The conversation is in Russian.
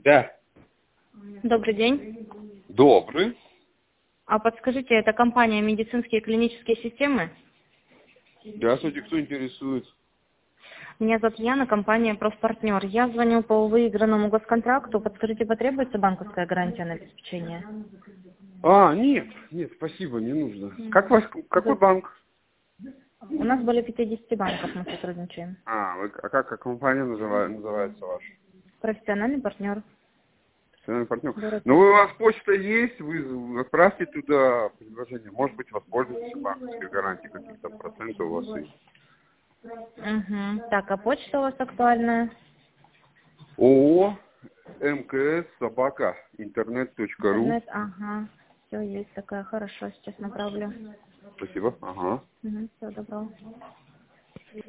Да. Добрый день. Добрый. А подскажите, это компания «Медицинские клинические системы»? Здравствуйте, кто интересует? Меня зовут Яна, компания «Профпартнер». Я звоню по выигранному госконтракту. Подскажите, потребуется банковская гарантия на обеспечение? Нет, спасибо, не нужно. Какой банк? У нас более 50 банков, мы сотрудничаем. Как компания называется ваша? Профессиональный партнер. Профессиональный партнер. Город Ну, у Москва. вас почта есть, вы отправьте туда предложение. Может быть, воспользуетесь банковской гарантией, каких-то процентов у вас есть. Угу. Так, а почта у вас актуальная? ООО МКС собака интернет.ру. Интернет, ага. Все, есть такая, хорошо, сейчас направлю. Спасибо. Ага. Угу, всего доброго.